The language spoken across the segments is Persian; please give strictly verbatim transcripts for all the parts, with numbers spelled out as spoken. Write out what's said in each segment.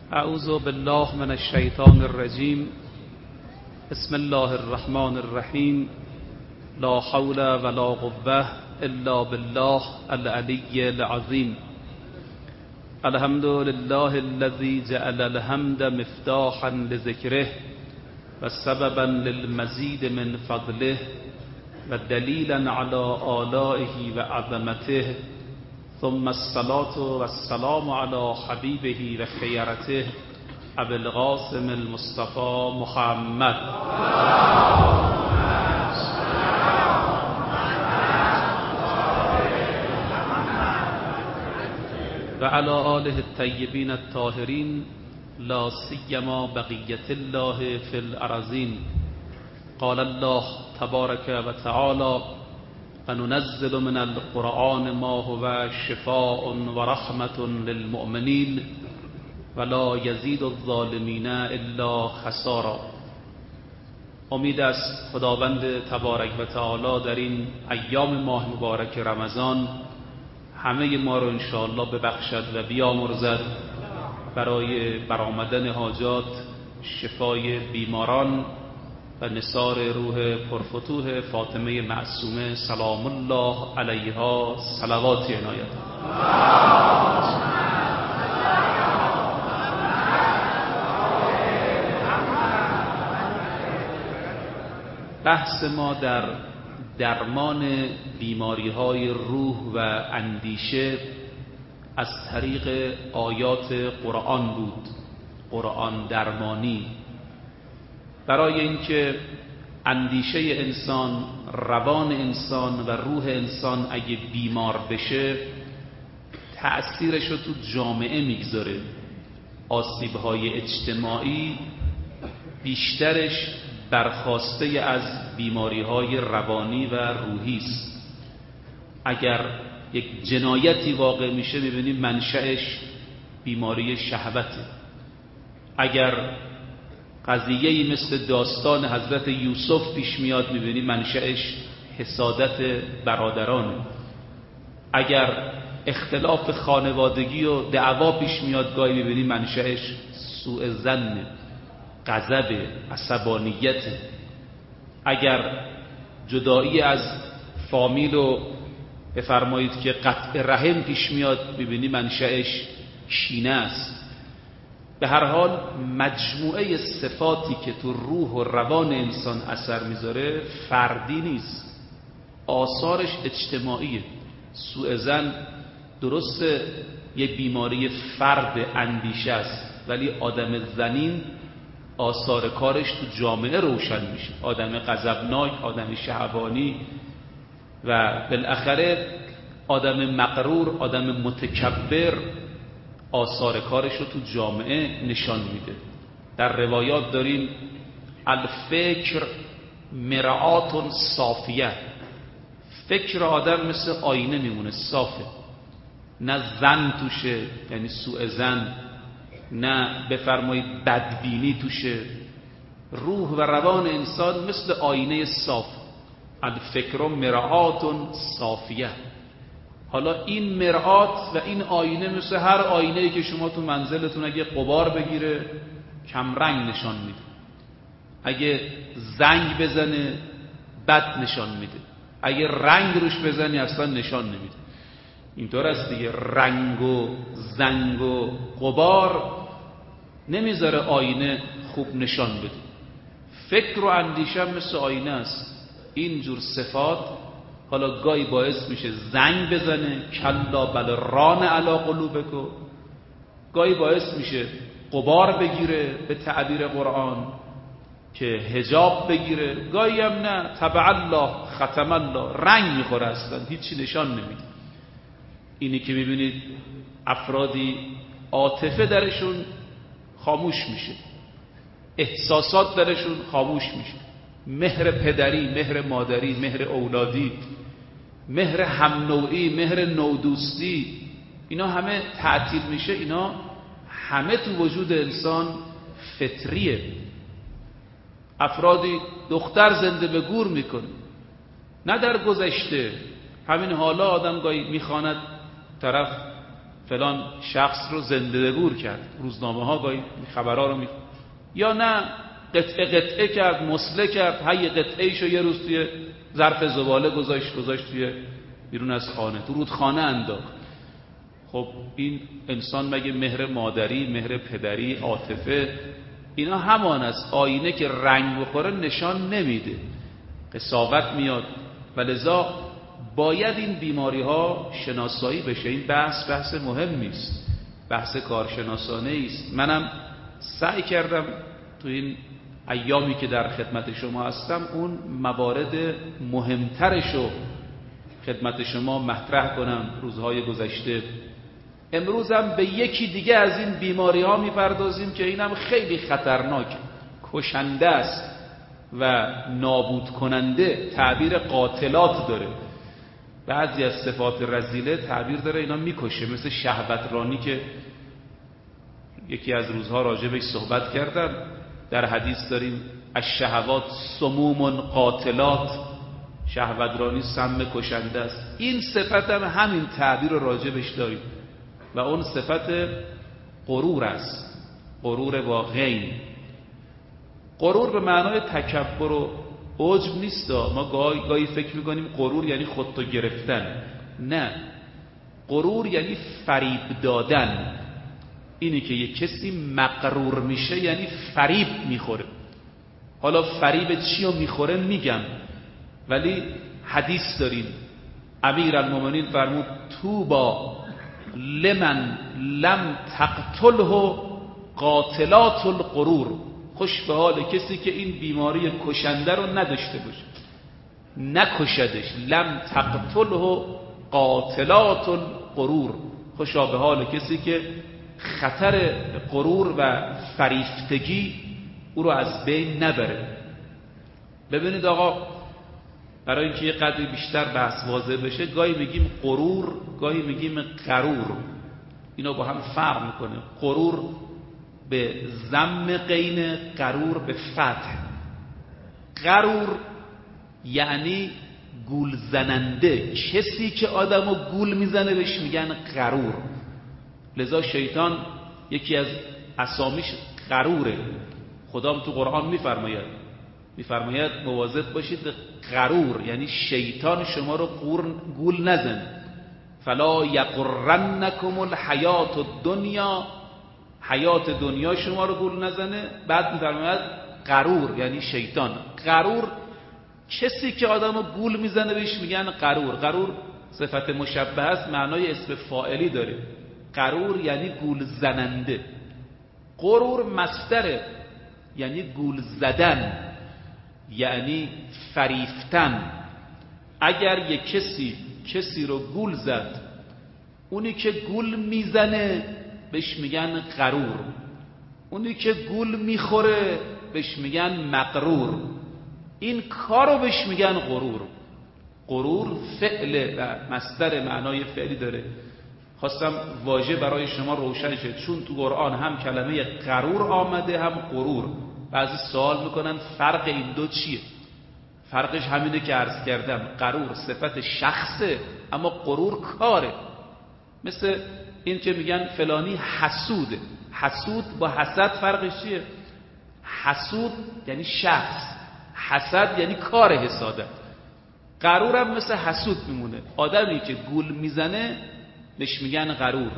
اعوذ بالله من الشیطان الرجیم. بسم الله الرحمن الرحیم. لا حول ولا قوة الا بالله العلی العظیم. الحمد لله الذي جعل الحمد مفتاحا لذكره وسببا للمزيد من فضله ودليلا على آلائه وعظمته، ثم الصلاة والسلام على حبيبه وخيرته أبي القاسم المصطفى محمد وعلى آله الطيبين الطاهرين، لا سيما بقية الله في الأرضين. قال الله تبارك وتعالى: فننزل من القرآن ما هو شفاء ورحمة للمؤمنين ولا يزيد الظالمين الا خسارا. امید است خداوند تبارک و تعالی در این ایام ماه مبارک رمضان همه ما رو انشاءالله ببخشد و بیامرزد برای برآمدن حاجات، شفای بیماران و نثار روح پرفتوح فاطمه معصومه سلام الله علیها صلوات عنایت. بحث ما در درمان بیماری های روح و اندیشه از طریق آیات قرآن بود، قرآن درمانی، برای اینکه اندیشه انسان، روان انسان و روح انسان اگه بیمار بشه تأثیرش رو تو جامعه میگذاره. آسیب‌های اجتماعی بیشترش برخواسته از بیماری‌های روانی و روحی است. اگر یک جنایتی واقع میشه می‌بینیم منشأش بیماری شهوته. اگر قضیه‌ای مثل داستان حضرت یوسف پیش میاد می‌بینیم منشأش حسادت برادران. اگر اختلاف خانوادگی و دعوا پیش میاد گاهی می‌بینیم منشأش سوء ظن، غضب، عصبانیت. اگر جدایی از فامیل و بفرمایید که قطع رحم پیش میاد می‌بینیم منشأش کینه است. به هر حال مجموعه صفاتی که تو روح و روان انسان اثر میذاره فردی نیست، آثارش اجتماعیه. سوء ظن درسته یه بیماری فرد اندیشه است، ولی آدم ظنین آثار کارش تو جامعه روشن میشه. آدم غضبناک، آدم شهوانی و بالاخره آدم مغرور، آدم متکبر آثار کارش رو تو جامعه نشان میده. در روایات داریم الفکر مرآت صافیه، فکر آدم مثل آینه میمونه، صافه، نه ظن توشه یعنی سوء ظن، نه بفرمایید بدبینی توشه. روح و روان انسان مثل آینه صاف، الفکر مرآت صافیه. حالا این مرآت و این آینه مثل هر آینه‌ای که شما تو منزلتون اگه غبار بگیره کم رنگ نشان میده، اگه زنگ بزنه بد نشان میده، اگه رنگ روش بزنی اصلا نشان نمیده. اینطور است دیگه، رنگ و زنگ و غبار نمیذاره آینه خوب نشان بده. فکر و اندیشه مثل آینه است. اینجور صفات حالا گاهی باعث میشه زنگ بزنه، کلا بل ران علی قلوبکم، گاهی باعث میشه غبار بگیره به تعبیر قرآن که حجاب بگیره، گاهی هم نه، تبع الله ختم الله، رنگ میخوره اصلا هیچی نشان نمیده. اینی که میبینید افرادی عاطفه درشون خاموش میشه، احساسات درشون خاموش میشه، مهر پدری، مهر مادری، مهر اولادی، مهر هم نوعی، مهر نودوستی، اینا همه تعطیل میشه. اینا همه تو وجود انسان فطریه. افرادی دختر زنده به گور میکنه، نه در گذشته، همین حالا آدم گاهی میخواند طرف فلان شخص رو زنده گور کرد، روزنامه ها گاهی خبرها رو می، یا نه قطعه قطعه کرد، مسله کرد، هی قطعه‌ایشو یه روز توی ظرف زباله گذاشت گذاشت توی بیرون از خانه، تو رودخانه انداخت. خب این انسان مگه مهر مادری، مهر پدری، عاطفه، اینا همان است. آینه که رنگ بخوره نشان نمیده، قساوت میاد. ولذا باید این بیماری ها شناسایی بشه. این بحث بحث مهمی است، بحث کارشناسانه است. منم سعی کردم تو این ایامی که در خدمت شما هستم اون موارد مهمترش رو خدمت شما مطرح کنم روزهای گذشته. امروزم به یکی دیگه از این بیماری ها میپردازیم که اینم خیلی خطرناک، کشنده است و نابود کننده. تعبیر قاتلات داره، بعضی از صفات رذیله تعبیر داره اینا میکشه، مثل شهوترانی که یکی از روزها راجبش صحبت کردم. در حدیث داریم الشهوات سموم قاتلات، شهوترانی سم کشنده است. این صفت هم همین تعبیر رو راجبش داریم و اون صفت غرور است، غرور با غین. غرور به معنای تکبر و عجب نیست. ما گاهی گاهی فکر میکنیم غرور یعنی خودتو گرفتن. نه، غرور یعنی فریب دادن. اینی که یک کسی مغرور میشه یعنی فریب میخوره. حالا فریب چی رو میخوره میگم، ولی حدیث داریم امیرالمومنین فرمود توبا لمن لم تقتله قاتلات الغرور. خوش به حال کسی که این بیماری کشنده رو نداشته باشه، نکشدش. لم تقتله قاتلات الغرور. خوشا به حال کسی که خطر غرور و فریفتگی او رو از بین نبره. ببینید آقا، برای اینکه یه قدری بیشتر بحث واضح بشه، گاهی میگیم غرور، گاهی میگیم غرور. اینا با هم فرق میکنه. غرور به ضم غین، غرور به فتح. غرور یعنی گول زننده، کسی که آدمو گول میزنه بهش میگن غرور. لذا شیطان یکی از اسامیش غروره. خدام تو قرآن میفرماید میفرماید مواظب باشید غرور، یعنی شیطان شما رو گول نزن. فلا یغرنکم الحیات الدنیا، حیات دنیا شما رو گول نزنه. بعد میفرماید غرور یعنی شیطان. غرور کسی که آدمو گول میزنه بهش میگن غرور. غرور صفت مشبه است، معنای اسم فاعلی داره. غرور یعنی گول زننده. غرور مصدره، یعنی گول زدن، یعنی فریفتن. اگر یک کسی کسی رو گول زد، اونی که گول میزنه بهش میگن غرور، اونی که گول میخوره بهش میگن مغرور. این کارو بهش میگن غرور. غرور فعل و مصدر معنای فعلی داره. خواستم واژه برای شما روشن شه، چون تو قرآن هم کلمه غرور آمده هم غرور. بعضی سوال میکنن فرق این دو چیه؟ فرقش همینه که عرض کردم، غرور صفت شخصه اما غرور کاره. مثل این که میگن فلانی حسوده. حسود با حسد فرقش چیه؟ حسود یعنی شخص، حسد یعنی کار حسادت. غرور هم مثل حسود میمونه، آدمی که گول میزنه بهش میگن غرور.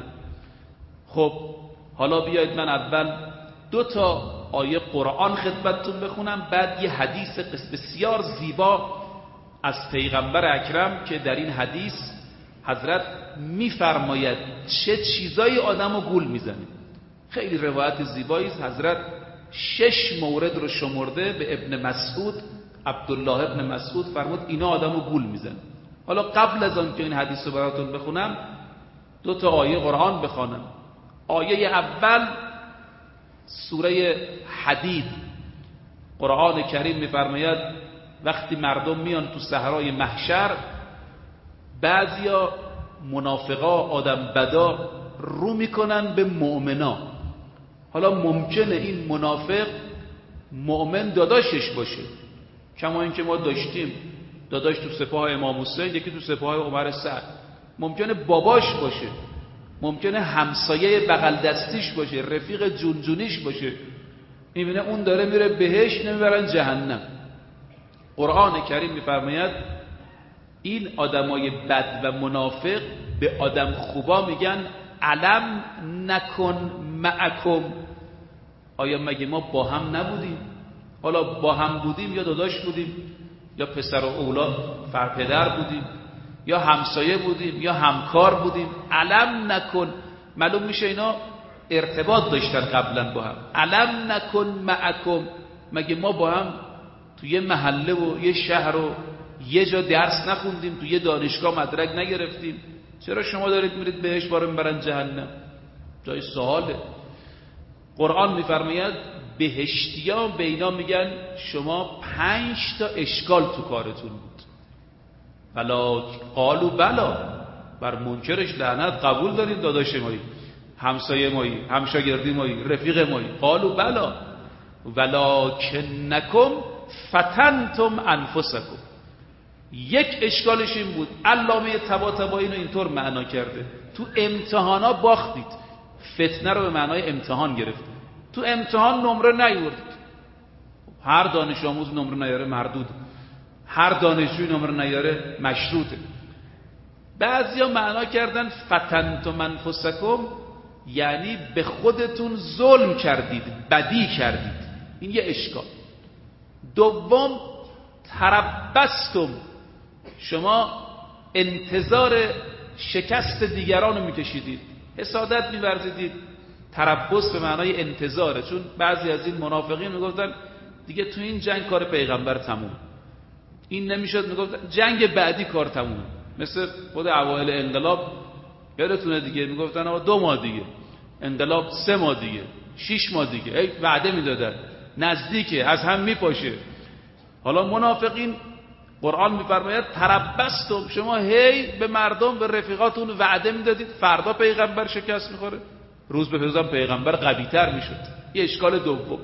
خب حالا بیایید من اول دو تا آیه قرآن خدمتتون بخونم، بعد یه حدیث بسیار زیبا از پیغمبر اکرم که در این حدیث حضرت میفرماید چه چیزایی آدمو گول میزنه. خیلی روایت زیبایی است. حضرت شش مورد رو شمرده به ابن مسعود، عبدالله ابن مسعود فرمود اینا آدمو گول میزنه. حالا قبل از آن که این حدیث رو براتون بخونم دو تا آیه قرآن بخوانم. آیه اول سوره حدید، قرآن کریم میفرماید وقتی مردم میان تو صحرای محشر، بعضیا منافقا آدم بدا رو میکنن به مؤمنا. حالا ممکنه این منافق مؤمن داداشش باشه، کما اینکه ما داشتیم داداش تو سپاه امام حسین، یکی تو سپاه عمر سعد. ممکنه باباش باشه، ممکنه همسایه بغل دستیش باشه، رفیق جونجونیش باشه، میبینه اون داره میره بهشت، نمیبرن جهنم. قرآن کریم میفرماید این آدمای بد و منافق به آدم خوبا میگن علم نکن معکم، آیا مگه ما با هم نبودیم؟ حالا با هم بودیم یا داداش بودیم یا پسر و اولاد فرپدر بودیم یا همسایه بودیم یا همکار بودیم، علم نکن، معلوم میشه اینا ارتباط داشتن قبلا با هم. علم نکن معکم، مگه ما با هم تو یه محله و یه شهر و یه جا درس نخوندیم، تو یه دانشگاه مدرک نگرفتیم؟ چرا شما دارید میرید بهش بارو میبرن جهنم؟ جای سواله. قرآن میفرماید بهشتیان به اینا میگن شما پنج تا اشکال تو کارتون بود. بلا قالو بلا، بر منکرش لعنت، قبول دارید داداش مایی، همسایه مایی، همشاگردی مایی، رفیق مایی. قالو بلا ولکنکم فتنتم انفسکم. یک اشکالش این بود، علامه طباطبایی اینو اینطور معنا کرده، تو امتحانا باختید، فتنه رو به معنای امتحان گرفتید، تو امتحان نمره نیوردید. هر دانش آموز نمره نیاره مردود، هر دانشجوی نمره نیاره مشروطه. بعضیا معنا کردن فتنتم انفسکم یعنی به خودتون ظلم کردید، بدی کردید. این یه اشکال. دوم تربستم، شما انتظار شکست دیگران رو میکشیدید، حسادت می‌ورزیدید. تربص به معنای انتظاره، چون بعضی از این منافقین میگفتن دیگه تو این جنگ کار پیغمبر تموم، این نمیشد، میگفتن جنگ بعدی کار تموم. مثل خود اوایل انقلاب یادتونه دیگه، میگفتن آقا دو ماه دیگه انقلاب، سه ماه دیگه، شش ماه دیگه، ای وعده میدادن نزدیکه، از هم میپاشه. حالا منافقین قرآن میفرماید تربستم، شما هی به مردم به رفیقاتون وعده میدادید فردا پیغمبر شکست میخوره، روز به روزم پیغمبر قوی تر میشد. یه اشکال دوم.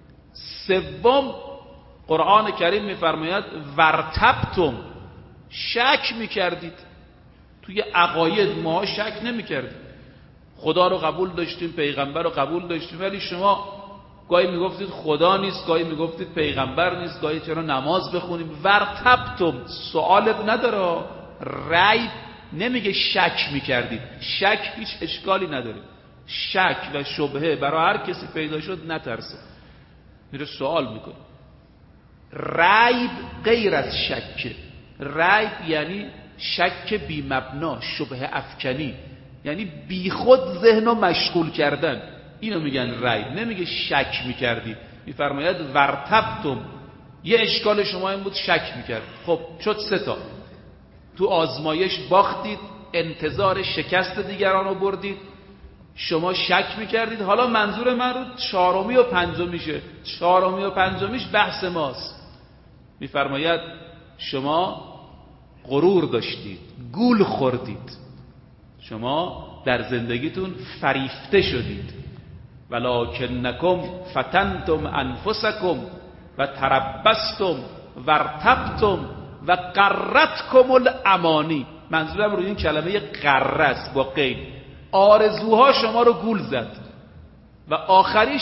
سوم قرآن کریم میفرماید ورتبتم، شک میکردید. توی عقاید ما شک نمیکردید، خدا رو قبول داشتیم، پیغمبر رو قبول داشتیم، ولی شما گاهی میگفتید خدا نیست، گاهی میگفتید پیغمبر نیست، گاهی چرا نماز بخونیم. ورتبتم سوالت نداره، ریب نمیگه شک میکردید، شک هیچ اشکالی نداره. شک و شبهه برای هر کسی پیدا شد نترسه، میره سوال میکنه. ریب غیر از شک، ریب یعنی شک بی مبنا، شبهه افکنی، یعنی بی خود ذهن رو مشغول کردن، اینو میگن ریب. نمیگه شک میکردی، میفرماید ورتبتم، یه اشکال شما این بود شک میکرد. خب شد سه تا، تو آزمایش باختید، انتظار شکست دیگران رو بردید، شما شک میکردید. حالا منظور من رو چهارمی و پنجمیشه، چهارمی و پنجمیش بحث ماست. میفرماید شما غرور داشتید، گول خوردید، شما در زندگیتون فریفته شدید. ولکنکم فتنتم انفسکم و تربستم و ارتبتم و غرتکم الامانی. منظورم روی این کلمه غره است با قید، آرزوها شما رو گول زد. و آخریش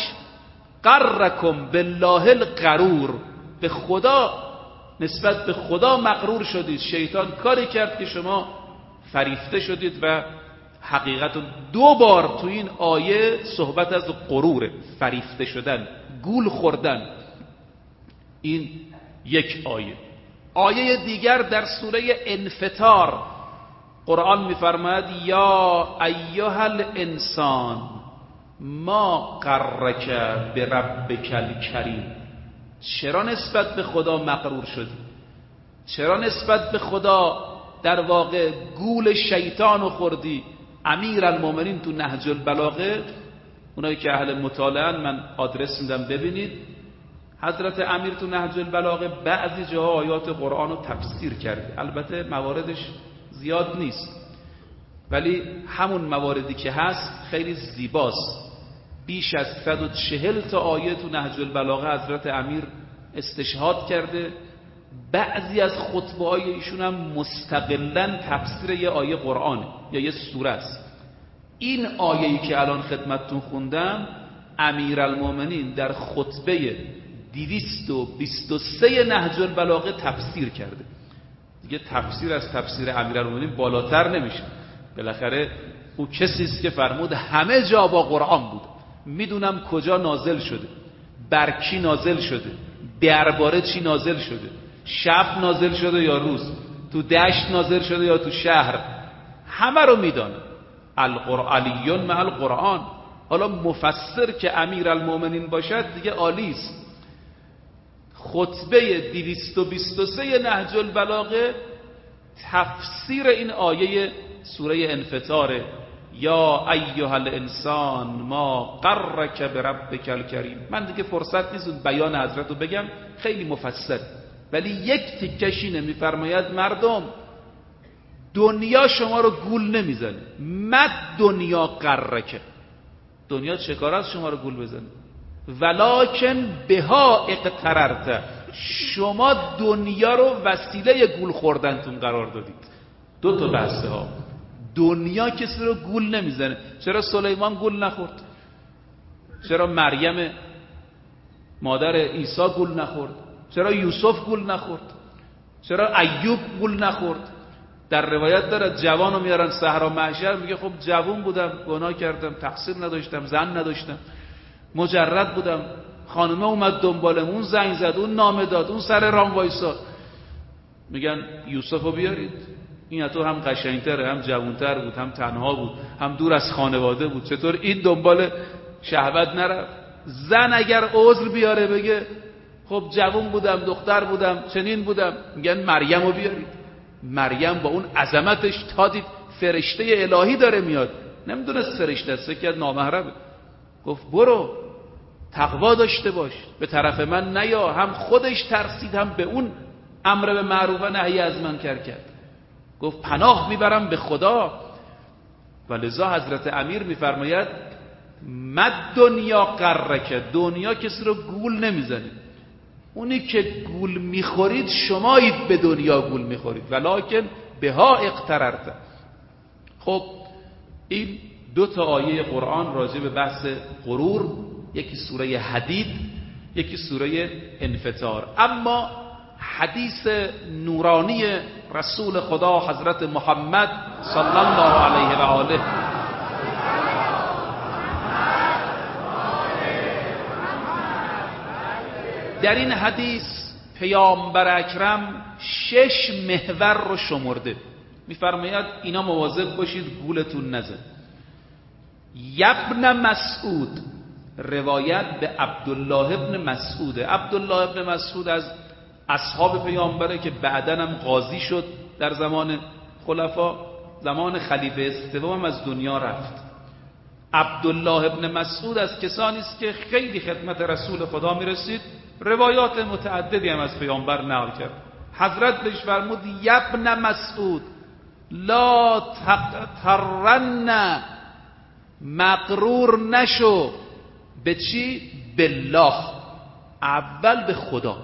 غرکم بالله الغرور، به خدا، نسبت به خدا مغرور شدید، شیطان کاری کرد که شما فریفته شدید. و حقیقت دو بار تو این آیه صحبت از غروره، فریفته شدن، گول خوردن. این یک آیه. آیه دیگر در سوره انفطار قرآن میفرماید یا ایها الانسان ما غرک بربک الکریم. چرا نسبت به خدا مغرور شدی؟ چرا نسبت به خدا در واقع گول شیطان رو خوردی؟ امیرالمومنین تو نهج البلاغه، اونایی که اهل مطالعه من آدرس میدم ببینید، حضرت امیر تو نهج البلاغه بعضی جاها آیات قرآن رو تفسیر کرده، البته مواردش زیاد نیست ولی همون مواردی که هست خیلی زیباست. بیش از صد و چهل تا آیه تو نهج البلاغه حضرت امیر استشهاد کرده. بعضی از خطبه های ایشون هم مستقلاً تفسیر یه آیه قرآن یا یه سوره است. این آیه‌ای که الان خدمتتون خوندم امیرالمومنین در خطبه دویست و بیست و سه نهج البلاغه تفسیر کرده. دیگه تفسیر از تفسیر امیرالمومنین بالاتر نمیشه. بالاخره او کسی است که فرمود همه جا با قرآن بود، میدونم کجا نازل شده، بر کی نازل شده، درباره چی نازل شده، شب نازل شده یا روز، تو دشت نازل شده یا تو شهر، همه رو میدانه. القرآن علیون مع القرآن. حالا مفسر که امیرالمومنین باشد دیگه عالی است. خطبه دویست و بیست و سه نهج البلاغه تفسیر این آیه سوره انفطار، یا ایها الانسان ما غرک بربک الکریم. من دیگه فرصت نیست بیان حضرت رو بگم، خیلی مفصل، ولی یک تیکش اینه، میفرماید مردم دنیا شما رو گول نمیزنه. مد دنیا غرک، دنیا چه کار است شما رو گول بزنه؟ ولکن بها اقتررت، شما دنیا رو وسیله گول خوردنتون قرار دادید. دو تا بحثه ها. دنیا کسی رو گول نمیزنه. چرا سلیمان گول نخورد؟ چرا مریم مادر عیسی گول نخورد؟ چرا یوسف گول نخورد؟ چرا ایوب گول نخورد؟ در روایت داره جوان رو میارن صحرا محشر، میگه خب جوان بودم، گناه کردم، تقصیر نداشتم، زن نداشتم، مجرد بودم، خانمه اومد دنبالم، اون زنگ زد، اون نامه داد، اون سر رام وایساد. میگن یوسف رو بیارید، این تو هم قشنگتره، هم جوانتر بود، هم تنها بود، هم دور از خانواده بود، چطور این دنبال شهوت نرفت؟ زن اگر عذر بیاره بگه خب جوان بودم، دختر بودم، چنین بودم، میگن مریم رو بیارید. مریم با اون عظمتش تا دید فرشته الهی داره میاد، نمیدونست فرشته است، فکر کرد نامحرمه، گفت برو تقوا داشته باش، به طرف من نیا. هم خودش ترسید، هم به اون امر به معروف و نهی از منکر کرد. گفت پناه میبرم به خدا. و لذا حضرت امیر میفرماید مد دنیا غرک، دنیا کسی رو گول نمیزنه. اونی که گول میخورید شمایید به دنیا گول میخورید، ولکن بها اقتررت. خب این دو تا آیه قرآن راجع به بحث غرور، یکی سوره حدید، یکی سوره انفطار. اما حدیث نورانی رسول خدا حضرت محمد صلی الله علیه و آله در این حدیث پیامبر اکرم شش محور رو شمرده. میفرماید اینا مواظب باشید گولتون نزن. ابن مسعود، روایت به عبدالله ابن مسعود. عبدالله ابن مسعود از اصحاب پیامبره که بعداً هم قاضی شد در زمان خلفا، زمان خلیفه سوم از دنیا رفت. عبدالله ابن مسعود از کسانی است که خیلی خدمت رسول خدا میرسید، روایات متعددی هم از پیامبر نقل کرد. حضرت بهش فرمود ابن مسعود لا تغترن، مغرور نشو. به چی؟ بالله، اول به خدا.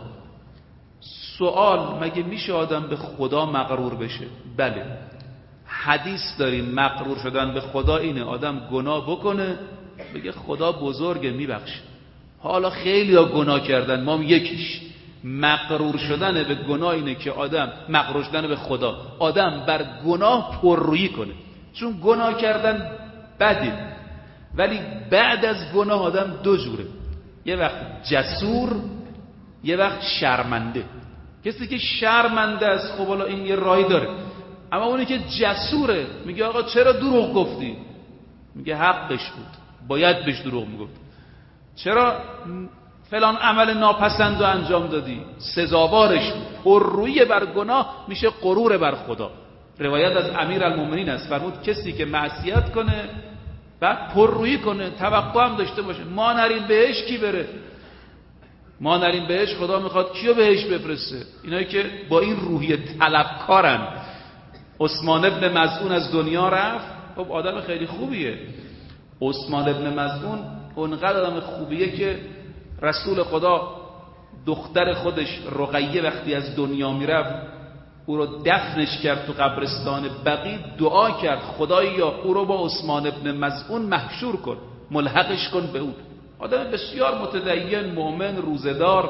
سوال، مگه میشه آدم به خدا مغرور بشه؟ بله، حدیث داریم مغرور شدن به خدا اینه آدم گناه بکنه بگه خدا بزرگه میبخشه. حالا خیلی ها گناه کردن، ما هم یکیش. مغرور شدن به گناه اینه که آدم، مغرور شدن به خدا، آدم بر گناه پررویی کنه. چون گناه کردن بده، ولی بعد از گناه آدم دو جوره، یه وقت جسور، یه وقت شرمنده. کسی که شرمنده است خب حالا این یه راهی داره، اما اونی که جسوره میگه آقا چرا دروغ گفتی؟ میگه حقش بود، باید بهش دروغ میگفت. چرا فلان عمل ناپسند رو انجام دادی؟ سزاوارش بود. پررویی بر گناه میشه غرور بر خدا. روایت از امیرالمومنین است، فرمود کسی که معصیت کنه بعد پررویی کنه، توقع هم داشته باشه ما نریم بهش، کی بره؟ ما نریم بهش، خدا میخواد کیو بهش بفرسته؟ اینایی که با این روحیه طلبکارن. عثمان ابن مظعون از دنیا رفت، خب آدم خیلی خوبیه. عثمان ابن مظعون اونقدر آدم خوبیه که رسول خدا دختر خودش رقیه وقتی از دنیا میرفت او رو دفنش کرد تو قبرستان بقیع، دعا کرد خدایا او رو با عثمان ابن مظعون محشور کن، ملحقش کن به او. آدم بسیار متدین، مؤمن، روزدار،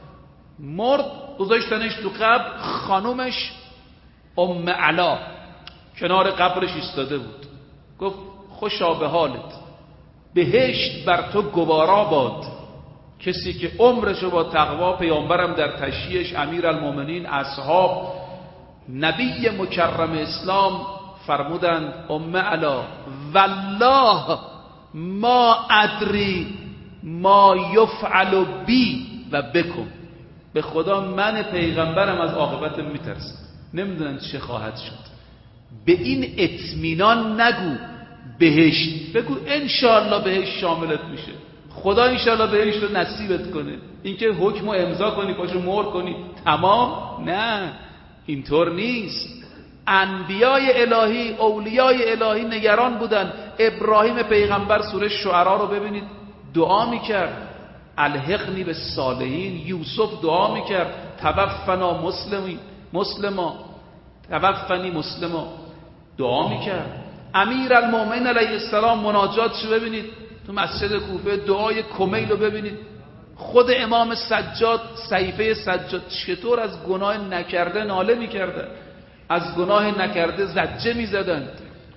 مرد، گذاشتنش تو قبر. خانومش ام علا کنار قبرش ایستاده بود، گفت خوشا به حالت، بهشت بر تو گوارا باد. کسی که عمرشو با تقوا، پیامبرم در تشییعش، امیرالمومنین، اصحاب، نبی مکرم اسلام فرمودند ام علا والله ما ادری ما یفعل بی و بکم، به خدا من پیغمبرم از عاقبت میترسم، نمیدونم چه خواهد شد. به این اطمینان نگو بهشت، بگو انشاءالله بهشت شاملت میشه، خدا انشاءالله بهشت رو نصیبت کنه. اینکه حکم رو امضا کنی پاشو مهر کنی تمام، نه اینطور نیست. انبیای الهی، اولیای الهی نگران بودن. ابراهیم پیغمبر سوره شعرا رو ببینید دعا میکرد الحقنی به صالحین. یوسف دعا میکرد توفنا مسلمی مسلما توفنی مسلما، دعا میکرد. امیرالمومنین علیه السلام مناجاتشو ببینید تو مسجد کوفه، دعای کمیل رو ببینید. خود امام سجاد، صحیفه سجاد، چطور از گناه نکرده ناله میکردن، از گناه نکرده زجه میزدن.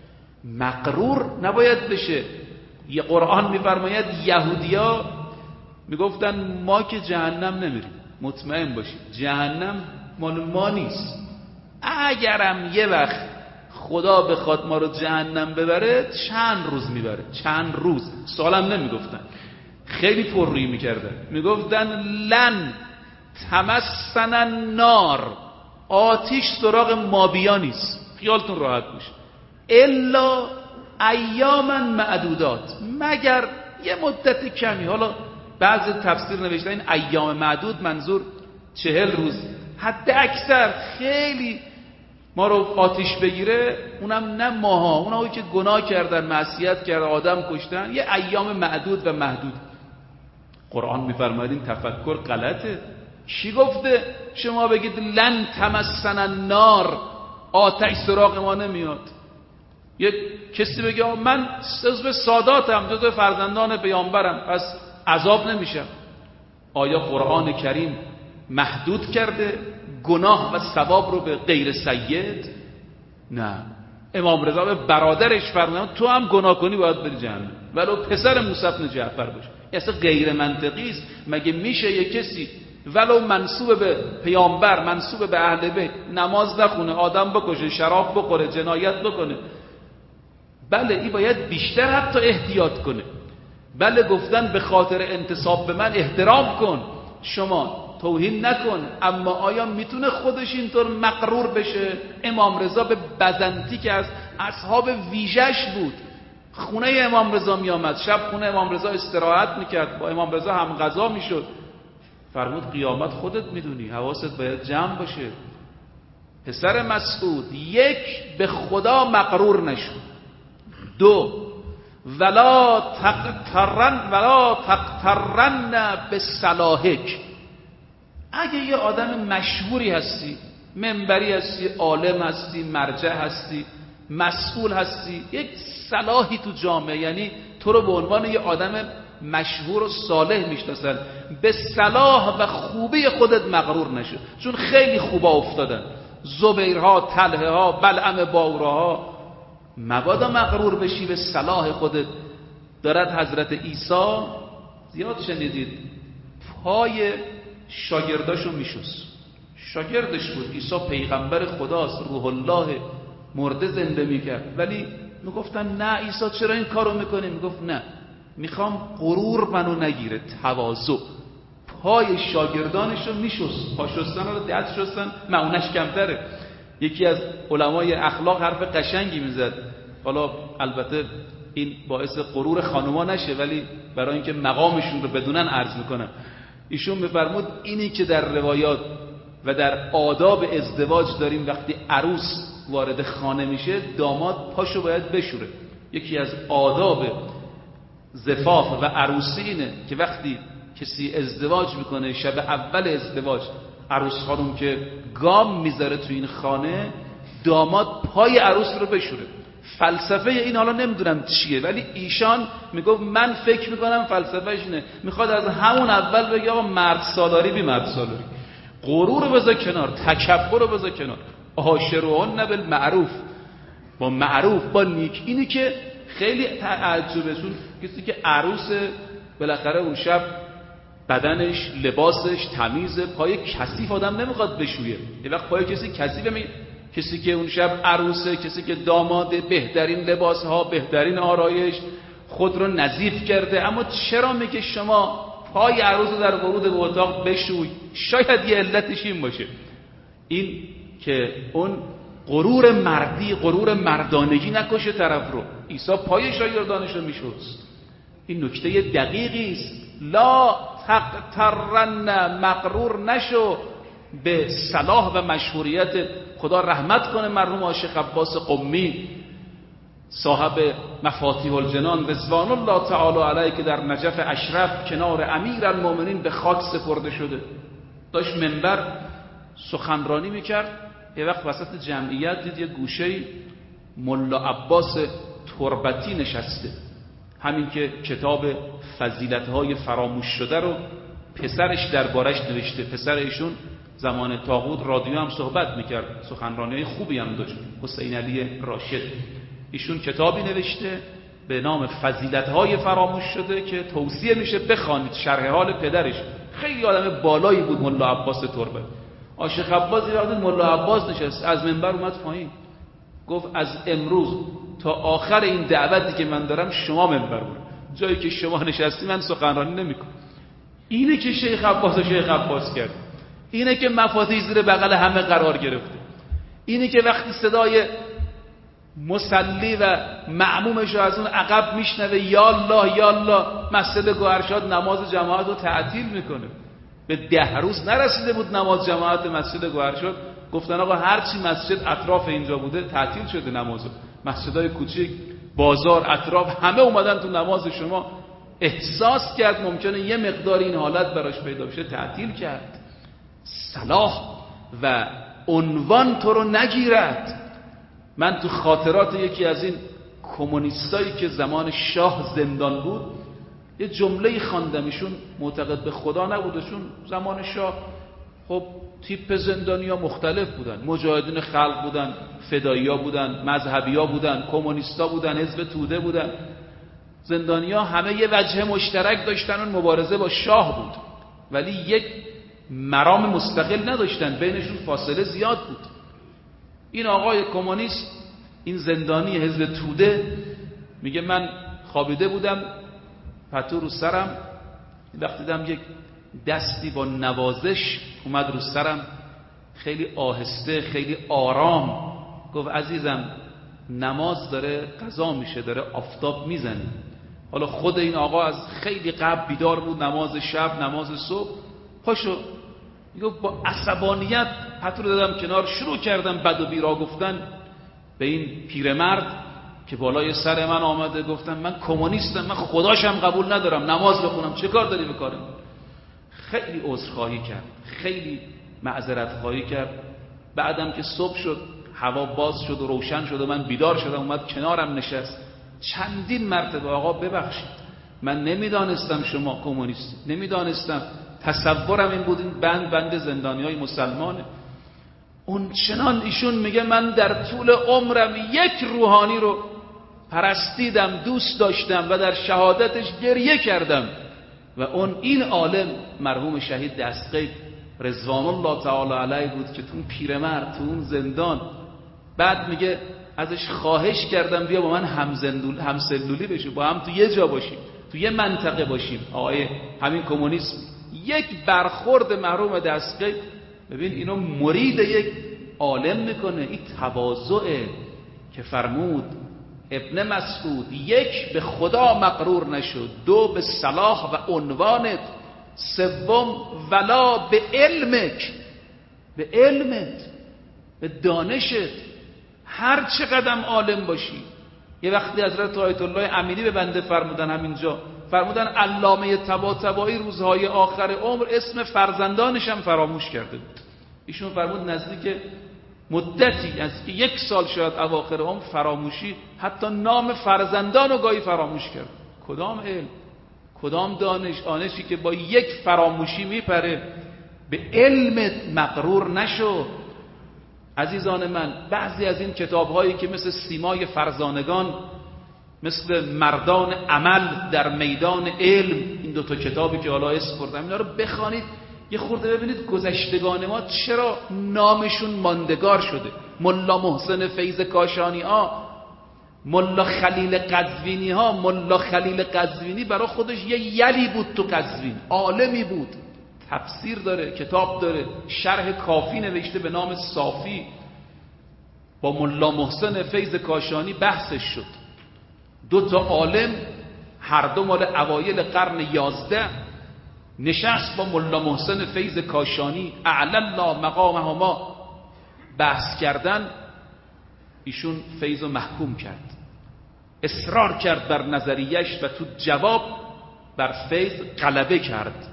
مغرور نباید بشه. یه قرآن میفرماید یهودیا میگفتن ما که جهنم نمیریم، مطمئن باشید جهنم مال ما نیست، اگرم یه وقت خدا بخواد ما رو جهنم ببره چند روز میبره، چند روز. سالم نمیگفتن، خیلی پررویی میکردن، میگفتن لن تمسن النار، آتیش سراغ ما بیا نیست، خیالتون راحت باشه، الا ایاما معدودات، مگر یه مدت کمی. حالا بعضی تفسیر نوشتن این ایام معدود منظور چهل روز حد اکثر. خیلی ما رو آتیش بگیره اونم نه ماها، اونایی که گناه کردن، معصیت کردن، آدم کشتن، یه ایام معدود و محدود. قرآن میفرماید این تفکر غلطه. کی گفته شما بگید لن تمسن النار، آتش سراغ ما نمیاد؟ یک کسی بگه من جزو ساداتم، جزو فرزندان پیامبرم، پس عذاب نمیشم. آیا قرآن کریم محدود کرده گناه و ثواب رو به غیر سید؟ نه. امام رضا به برادرش فرمود تو هم گناه کنی باید بری جهنم، ولو پسر موسی بن جعفر باشه. اصلا غیر منطقی است. مگه میشه یک کسی ولو منسوب به پیامبر، منسوب به اهل بیت، نماز نخونه، آدم بکشه، شراب بخوره، جنایت بکنه؟ بله این باید بیشتر حتی احتیاط کنه. بله گفتن به خاطر انتساب به من احترام کن، شما توهین نکن، اما آیا میتونه خودش اینطور مغرور بشه؟ امام رضا به بزنتی که از اصحاب ویژش بود، خونه امام رضا میامد، شب خونه امام رضا استراحت میکرد، با امام رضا هم غذا میشد، فرمود قیامت خودت میدونی، حواست باید جمع باشه. پسر مسعود، یک به خدا مغرور نشو، دو ولا تقترن ولا تقترن به صلاحک. اگه یه آدم مشهوری هستی، منبری هستی، عالم هستی، مرجع هستی، مسئول هستی، یک صلاحی تو جامعه، یعنی تو رو به عنوان یه آدم مشهور و صالح میشناسن، به صلاح و خوبی خودت مغرور نشو، چون خیلی خوبا افتادن، زبیرها، طلحه ها، بلعم باوراها. مبادا مغرور بشی به صلاح خودت. دارد حضرت عیسی، زیاد شنیدید، پای شاگرداشو میشست، شاگردش بود، عیسی پیغمبر خداست، روح الله، مرده زنده میکرد، ولی میگفتن نه عیسی چرا این کارو میکنی؟ میگفت نه میخوام غرور منو نگیره، تواضع. پای شاگردانشو میشست، پا شستن رو دست شستن معونش کمتره. یکی از علمای اخلاق حرف قشنگی میزد، حالا البته این باعث غرور خانوما نشه ولی برای اینکه مقامشون رو بدونن عرض میکنم. ایشون میفرمود اینی که در روایات و در آداب ازدواج داریم، وقتی عروس وارد خانه میشه داماد پاشو باید بشوره. یکی از آداب زفاف و عروسی اینه که وقتی کسی ازدواج میکنه، شب اول ازدواج عروس خانم که گام میذاره تو این خانه، داماد پای عروس رو بشوره. فلسفه این حالا نمیدونم چیه، ولی ایشان میگفت من فکر میکنم فلسفهش اینه، میخواد از همون اول بگه آقا مرد سالاری بی مرد سالاری، غرور رو بذار کنار، تکبر رو بذار کنار، عاشرهن بالمعروف، با معروف، با نیک. اینی که خیلی تعجبه، چون کسی که عروس بالاخره اون شب بدنش لباسش تمیزه، پای کثیف آدم نمیخواد بشویه. یه وقت پای کسی کثیفه، می کسی که اون شب عروسه، کسی که داماده، بهترین لباس ها، بهترین آرایش، خود رو نظیف کرده، اما چرا میگه شما پای عروس رو در ورود به اتاق بشوی؟ شاید یه علتش این باشه، این که اون غرور مردی، غرور مردانگی نکشه طرف رو. عیسی پای شاگردانش رو میشست. این نکته دقیقی است. لا تغترن، مغرور نشو به صلاح و مشهوریت. خدا رحمت کنه مرحوم عاشق عباس قمی، صاحب مفاتیح الجنان رضوان الله تعالی علیه، که در نجف اشرف کنار امیرالمومنین به خاک سپرده شده. داشت منبر سخنرانی میکرد، یه وقت وسط جمعیت دید یه گوشه‌ای ملا عباس تربتی نشسته، همین که کتاب فضیلت‌های فراموش شده رو پسرش دربارش نوشته. پسر ایشون زمان طاغوت رادیو هم صحبت میکرد، سخنرانی‌های خوبی هم داشت، حسین علی راشد. ایشون کتابی نوشته به نام فضیلت‌های فراموش شده که توصیه میشه بخوانید، شرح حال پدرش. خیلی آدم بالایی بود ملا عباس تربتی. عاشق عباس یه وقت ملا عباس نشست، از منبر اومد پایین، گفت از امروز تا آخر این دعوتی که من دارم شما منبر بود، جایی که شما نشستی من سخنرانی نمیکنم. اینه که شیخ عباس و شیخ عباس کرد، اینه که مفاتیح زیر بغل همه قرار گرفته، اینه که وقتی صدای مصلی و معمومش رو از اون عقب میشنوه یا الله یا الله، مسجد گوهرشاد نماز جماعت رو تعطیل میکنه. به ده روز نرسیده بود نماز جماعت مسجد گوهرشاد، گفتن آقا هرچی مسجد اطراف اینجا بوده تعطیل شده نمازو. مسجدهای کوچیک، بازار، اطراف همه اومدن تو نماز شما. احساس کرد ممکنه یه مقدار این حالت براش پیدا بشه، تعطیل کرد. صلاح و عنوان تو رو نگیرد. من تو خاطرات یکی از این کمونیستایی که زمان شاه زندان بود یه جمله‌ای خواندم، ایشون معتقد به خدا نبودشون. زمان شاه خب تیپ زندانی‌ها مختلف بودن، مجاهدین خلق بودن، فدایی‌ها بودن، مذهبی‌ها بودن، کمونیست‌ها بودن، حزب توده بودن. زندانی‌ها همه یه وجه مشترک داشتن، اون مبارزه با شاه بود، ولی یک مرام مستقل نداشتن، بینشون فاصله زیاد بود. این آقای کمونیست، این زندانی حزب توده میگه من خوابیده بودم، پتو رو سرم، وقتی دیدم یک دستی با نوازش اومد رو سرم، خیلی آهسته، خیلی آرام گفت عزیزم نماز داره قضا میشه، داره آفتاب میزنه. حالا خود این آقا از خیلی قبل بیدار بود، نماز شب، نماز صبح. پاشو، میگه با عصبانیت پتو رو دادم کنار، شروع کردم بد و بیرا گفتن به این پیرمرد که بالای سر من آمده. گفتم من کمونیستم، من خداشم قبول ندارم، نماز بخونم، چه کار داری بکارم؟ خیلی عذرخواهی کرد، خیلی معذرت خواهی کرد. بعدم که صبح شد، هوا باز شد و روشن شد و من بیدار شدم، اومد کنارم نشست. چندین مرتبه آقا ببخشید، من نمیدانستم شما کمونیستی، نمیدانستم، تصورم این بود این بند بند زندانیای مسلمانه. اون چنان ایشون میگه من در طول عمرم یک روحانی رو پرستیدم، دوست داشتم و در شهادتش گریه کردم و اون این عالم مرحوم شهید دستقیب رضوان الله تعالی علیه بود که تو اون پیرمرد تو اون زندان. بعد میگه ازش خواهش کردم بیا با من همزندول همسلولی بشی، با هم تو یه جا باشیم، تو یه منطقه باشیم. آقای همین کمونیسم یک برخورد مرحوم دستقیب، ببین اینو مرید یک عالم میکنه. این تواضعه که فرمود ابن مسعود، یک به خدا مغرور نشد، دو به صلاح و عنوانت، سوم ولا به علمک، به علمت، به دانشت. هر چه قدم عالم باشی. یه وقتی حضرت آیت الله امینی به بنده فرمودن همینجا، فرمودن علامه طباطبایی روزهای آخر عمر اسم فرزندانش هم فراموش کرده بود. ایشون فرمود نزدیک مدتی از که یک سال شاید اواخر عمر فراموشی حتی نام فرزندان رو گاهی فراموش کرد. کدام علم، کدام دانش، آنشی که با یک فراموشی میپره. به علم مغرور نشو عزیزان من. بعضی از این کتاب‌هایی که مثل سیمای فرزانگان، مثل مردان عمل در میدان علم، این دو تا کتابی که حالا اسم بردم، اینا رو بخوانید یه خورده ببینید گذشتگان ما چرا نامشون ماندگار شده. ملا محسن فیض کاشانی ها، ملا خلیل قزوینی ها. ملا خلیل قزوینی برای خودش یه یلی بود تو قزوین، عالمی بود، تفسیر داره، کتاب داره، شرح کافی نوشته به نام صافی. با ملا محسن فیض کاشانی بحثش شد. دو تا عالم، هر دو مال اوایل قرن یازده، نشست با ملا محسن فیض کاشانی اعلی الله مقامهما بحث کردن. ایشون فیض رو محکوم کرد، اصرار کرد بر نظریش و تو جواب بر فیض غلبه کرد.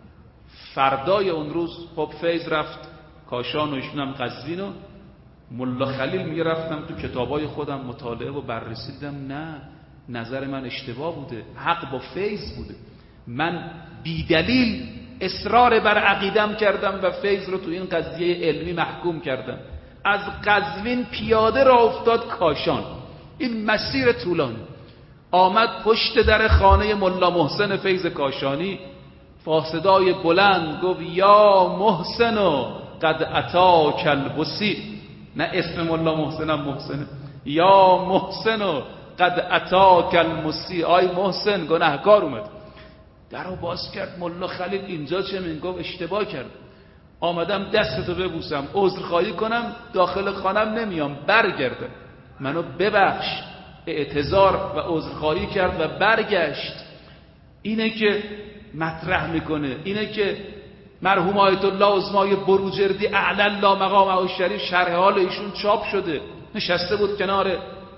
فردای اون روز خب فیض رفت کاشان و ایشون هم قزوین و ملا خلیل میگه رفتم تو کتابای خودم مطالعه و بررسی دیدم نه، نظر من اشتباه بوده، حق با فیض بوده. من بی دلیل اصرار بر عقیدم کردم و فیض رو تو این قضیه علمی محکوم کردم. از قزوین پیاده را افتاد کاشان، این مسیر طولانی. آمد پشت در خانه ملا محسن فیض کاشانی، فاسدای بلند گفت یا محسن قد اتاک البصیر. نه اسم ملا محسنم محسنه، یا محسن قد اتاک المسیء. آی محسن گناهکار اومد. در رو باز کرد. ملا خلیل اینجا چه من؟ گفت اشتباه کرد، آمدم دستتو ببوسم، عذرخواهی کنم، داخل خانم نمیام، برگردم، منو ببخش. اعتذار و عذرخواهی کرد و برگشت. اینه که مطرح میکنه، اینه که مرحوم آیت الله عظمای بروجردی اعلی الله مقامه الشریف شرح حال ایشون چاپ شده. نشسته بود کنار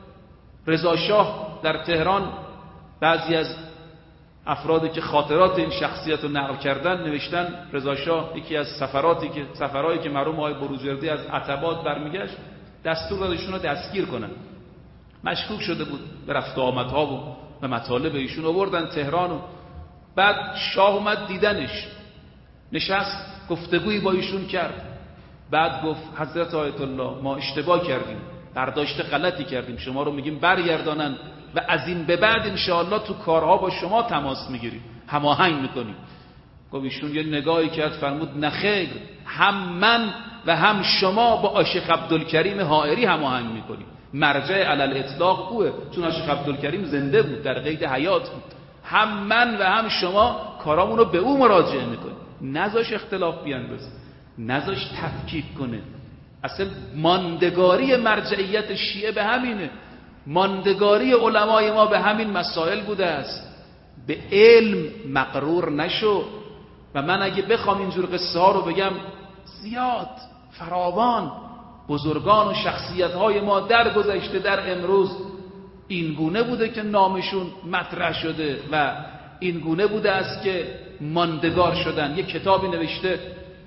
رضا شاه در تهران. بعضی از افرادی که خاطرات این شخصیت رو نقل کردن نوشتن رضا شاه یکی از سفراتی که سفرهایی که مرحوم آقای بروجردی از عتبات برمیگشت دستور داد ایشون رو دستگیر کنن. مشکوک شده بود به رفت و آمدها و به مطالب ایشون. آوردن تهران و بعد شاه اومد دیدنش، نشست گفتگویی با ایشون کرد. بعد گفت حضرت آیت الله ما اشتباه کردیم، برداشت غلطی کردیم، شما رو میگیم برگردانن و از این به بعد انشاءالله تو کارها با شما تماس میگیریم، هماهنگ میکنیم. گفت ایشون یه نگاهی کرد فرمود نخیر، هم من و هم شما با آشیخ عبدالکریم حائری هماهنگ میکنیم. مرجع علل اطلاق اوه، چون آشیخ عبدالکریم زنده بود، در قید حیات بود. هم من و هم شما کارامون رو به او مراجعه میکنیم. نذاش اختلاف بیاندازه، نذاش تفکیک کنه. اصلا ماندگاری مرجعیت شیعه به همینه، ماندگاری علمای ما به همین مسائل بوده است. به علم مغرور نشو. و من اگه بخوام اینجور قصه ها رو بگم زیاد فراوان، بزرگان و شخصیت های ما در گذشته در امروز این گونه بوده که نامشون مطرح شده و این گونه بوده است که ماندگار شدن. یک کتابی نوشته،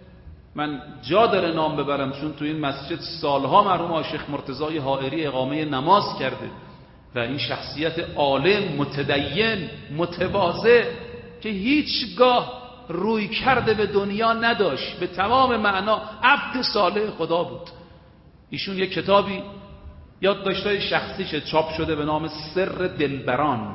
من جا داره نام ببرم چون تو این مسجد سالها مرحوم آشیخ مرتضی حائری اقامه نماز کرده و این شخصیت عالم، متدین، متواضع که هیچگاه روی کرده به دنیا نداشت، به تمام معنا عبد صالح خدا بود. ایشون یک کتابی یادداشت‌های شخصیش چاپ شده به نام سر دلبران.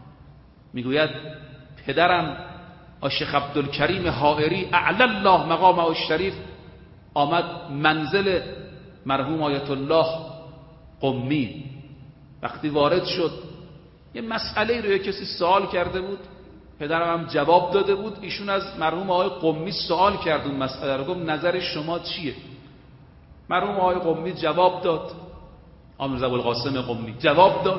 میگوید پدرم آشیخ عبدالکریم حائری اعلی الله مقامه الشریف آمد منزل مرحوم آیت الله قمی. وقتی وارد شد یه مسئله رو کسی سوال کرده بود، پدرم هم جواب داده بود. ایشون از مرحوم آقای قمی سوال کرد اون مسئله رو، گفت نظر شما چیه؟ مرحوم آقای قمی جواب داد، آمرز ابوالقاسم قمی جواب داد.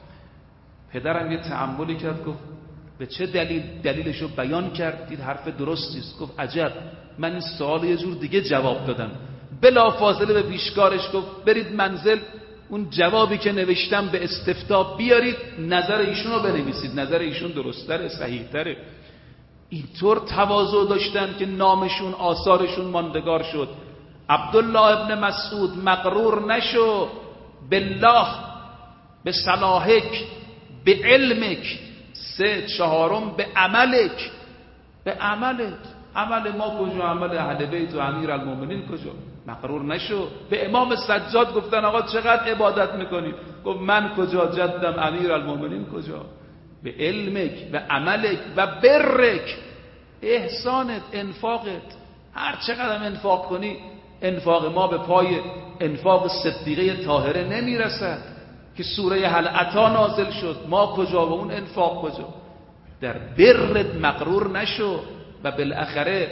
پدرم یه تأملی کرد، گفت به چه دلیل؟ دلیلش رو بیان کرد، دید حرف درستی است. گفت عجب، من این سوال یه جور دیگه جواب دادم. بلا فاصله به پیشکارش گفت برید منزل اون جوابی که نوشتم به استفتاء بیارید، نظر ایشون رو بنویسید، نظر ایشون درست‌تره، صحیح‌تره. اینطور تواضع داشتن که نامشون، آثارشون ماندگار شد. عبدالله ابن مسعود مغرور نشو بالله، به صلاحک، به علمک. سه چهارم به عملک، به عملت. عمل ما کجا؟ عمل اهل بیت و امیر المومنین کجا؟ مغرور نشو. به امام سجاد گفتن آقا چقدر عبادت میکنید؟ گفت من کجا، جدم امیر المومنین کجا؟ به علمک و عملک و برک، احسانت، انفاقت. هر چقدر انفاق کنی، انفاق ما به پای انفاق صدیقه طاهره نمیرسد که سوره هل اتی نازل شد. ما کجا و اون انفاق کجا؟ در برت مغرور نشو. و بالاخره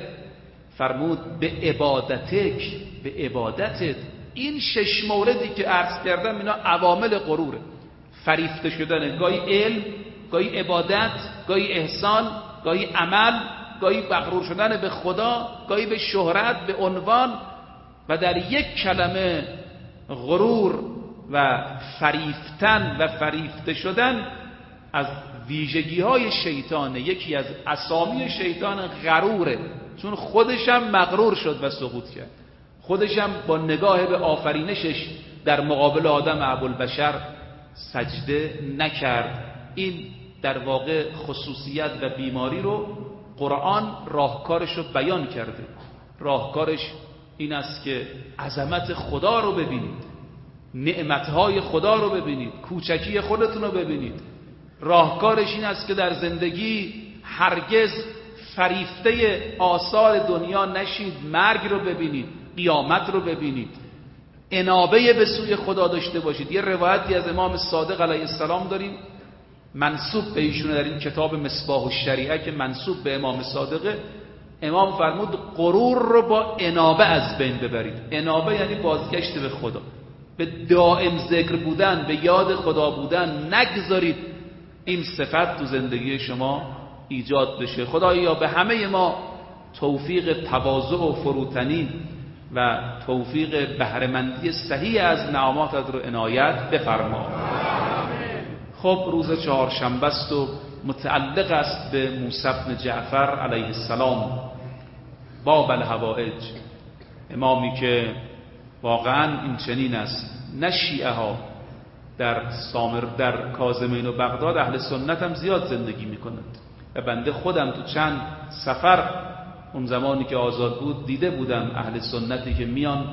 فرمود به عبادتک، به عبادتت. این شش موردی که عرض کردم اینا عوامل غروره. فریفته شدن، گاهی علم، گاهی عبادت، گاهی احسان، گاهی عمل، گاهی مغرور شدن به خدا، گاهی به شهرت، به عنوان. و در یک کلمه غرور و فریفتن و فریفته شدن از ویژگی های شیطانه. یکی از اسامی شیطان غروره، چون خودشم مغرور شد و سقوط کرد. خودشم با نگاه به آفرینشش در مقابل آدم ابوالبشر سجده نکرد. این در واقع خصوصیت و بیماری رو قرآن راهکارش رو بیان کرده. راهکارش این است که عظمت خدا رو ببینید، نعمتهای خدا رو ببینید، کوچکی خودتون رو ببینید. راهکارش این است که در زندگی هرگز فریفته آثار دنیا نشید. مرگ رو ببینید، قیامت رو ببینید، انابه به سوی خدا داشته باشید. یه روایتی از امام صادق علیه السلام داریم منسوب به ایشون در این کتاب مصباح الشریعه که منسوب به امام صادقه. امام فرمود غرور رو با انابه از بین ببرید. انابه یعنی بازگشت به خدا، به دائم ذکر بودن، به یاد خدا بودن. نگذارید این صفت تو زندگی شما ایجاد بشه. خدایا به همه ما توفیق تواضع و فروتنی و توفیق بهره‌مندی صحیح از نعماتت رو عنایت بفرما. خب روز چهارشنبه است و متعلق است به موسی بن جعفر علیه السلام، باب الحوائج. امامی که واقعا این چنین است، نه شیعه ها در سامر در کاظمین و بغداد، اهل سنت هم زیاد زندگی میکنند و بنده خودم تو چند سفر اون زمانی که آزاد بود دیده بودم اهل سنتی که میان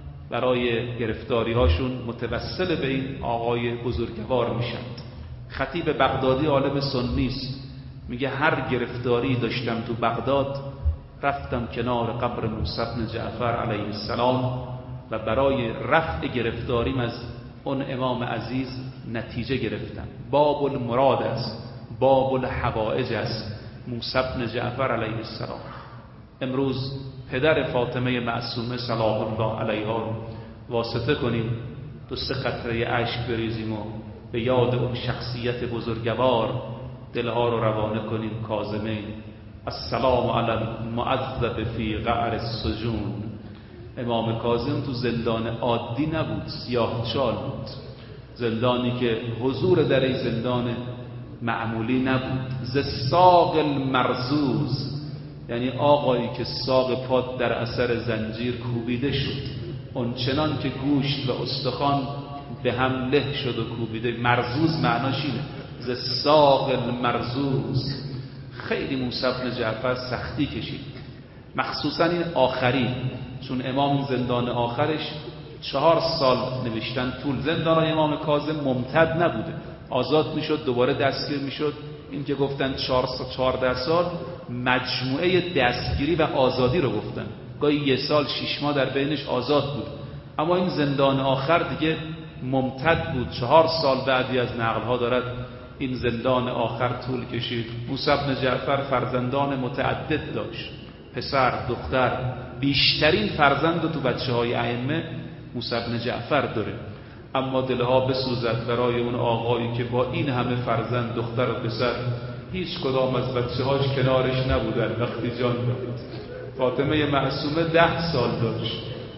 برای گرفتاری هاشون متوسل به این آقای بزرگوار میشند. خطیب بغدادی عالم سنی است، میگه هر گرفتاری داشتم تو بغداد رفتم کنار قبر موسی بن جعفر علیه السلام و برای رفع گرفتاریم از اون امام عزیز نتیجه گرفتم. باب المراد است، باب الحوائج است موسی بن جعفر علیه السلام. امروز پدر فاطمه معصومه سلام الله علیها رو واسطه کنیم، دو سه قطره اشک بریزیم و به یاد اون شخصیت بزرگوار دلها رو روانه کنیم. کاظمین: السلام علی المعذب فی قعر السجون. امام کاظم تو زندان عادی نبود، سیاه چال بود، زندانی که حضور در این زندان معمولی نبود. ز ساق المرزوز، یعنی آقایی که ساق پاد در اثر زنجیر کوبیده شد، اون چنان که گوشت و استخوان به هم له شد و کوبیده. مرزوز معناش اینه، ز ساق المرزوز. خیلی موسی بن جعفر سختی کشید، مخصوصا این آخری، چون امام زندان آخرش چهار سال نوشتن طول. زندان امام کاظم ممتد نبوده، آزاد میشد دوباره دستگیر میشد. این که گفتن چهارده سال مجموعه دستگیری و آزادی رو گفتن، گاهی یه سال شش ماه در بینش آزاد بود. اما این زندان آخر دیگه ممتد بود، چهار سال بعدی از نقلها دارد این زندان آخر طول کشید. موسی بن جعفر فرزندان متعدد داشت، پسر، دختر. بیشترین فرزند تو بچه های ائمه موسی بن جعفر داره. اما دلها بسوزد برای اون آقایی که با این همه فرزند، دختر و پسر، هیچ کدام از بچه هاش کنارش نبودن وقتی جان داد. فاطمه معصومه ده سال داشت،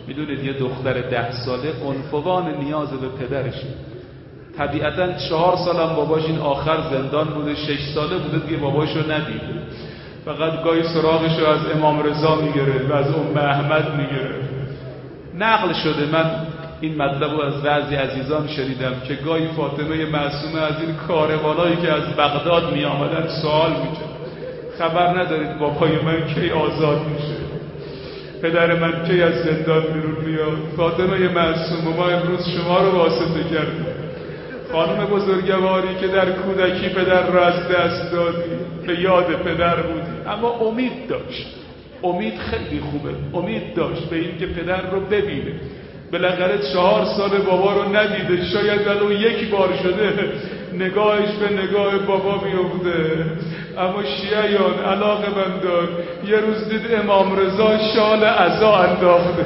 میدونید یه دختر ده ساله عنفوان نیاز به پدرشه. طبیعتاً چهار سالم باباش این آخر زندان بوده، شش ساله بوده دیگه باباشو ندیده، فقط گاهی سراغشو از امام رضا میگیره و از ام احمد میگیره. نقل شده، من این مطلب رو از بعضی عزیزان شنیدم که گاهی فاطمه معصومه از این کاروانایی که از بغداد می آمدن سوال میکرد خبر ندارید بابای من کی آزاد میشه، پدر من کی از زندان بیرون میاد؟ فاطمه معصومه ما امروز شما رو واسطه کردیم، خانم بزرگواری که در کودکی پدر را از دست دادی، به یاد پدر بودی، اما امید داشت. امید خیلی خوبه، امید داشت به این که پدر رو ببینه. بالاخره چهار سال بابا رو ندیده، شاید ولو یک بار شده نگاهش به نگاه بابا میفته. اما شیعیان علاقه مندان یه روز دید امام رضا شال عزا انداخته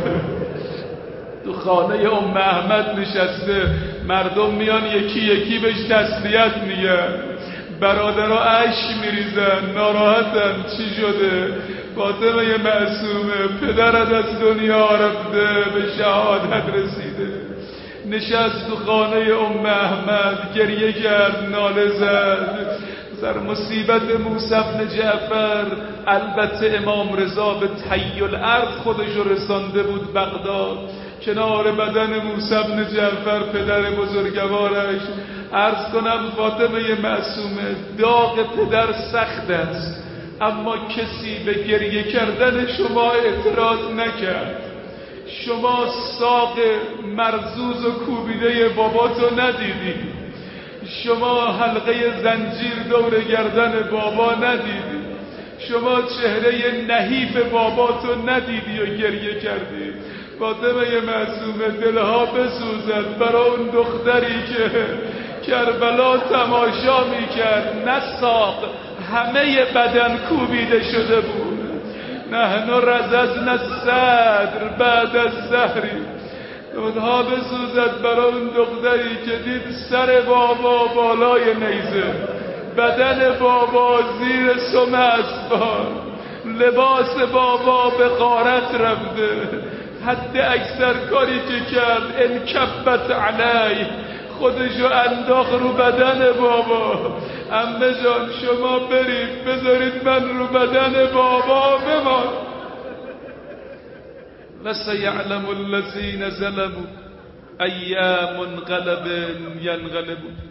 تو خانه ام احمد نشسته، مردم میان یکی یکی بهش تسلیت میگن، برادرها اشک میریزن، ناراحتن. چی شده؟ فاطمه معصومه پدرت از دنیا رفته، به شهادت رسیده. نشست تو خانه ام احمد، گریه کرد، ناله زد سر مصیبت موسی بن جعفر. البته امام رضا به طی الارض خودشو رسانده بود بغداد، کنار بدن موسی بن جعفر پدر بزرگوارش. عرض کنم فاطمه معصومه داغ پدر سخت است، اما کسی به گریه کردن شما اعتراض نکرد. شما ساق مرزوز و کوبیده باباتو ندیدی، شما حلقه زنجیر دور گردن بابا ندیدی، شما چهره نحیف باباتو ندیدی و گریه کردی. فاطمه معصومه دلها بسوزد برای اون دختری که کربلا تماشا میکرد، نه ساق همه بدن کوبیده شده بود. نحن رززنا الصدر بعد الزهری. دلها بسوزد برای اون دختری که دید سر بابا بالای نیزه، بدن بابا زیر سم اسبان، لباس بابا به غارت رفته. حد اکثر کاری که کرد انکبت علی، خودشو انداخت رو بدن بابا. عمه جان شما برید بذارید من رو بدن بابا بمان. وسیعلم الذین ظلموا ای منقلب ینقلبون.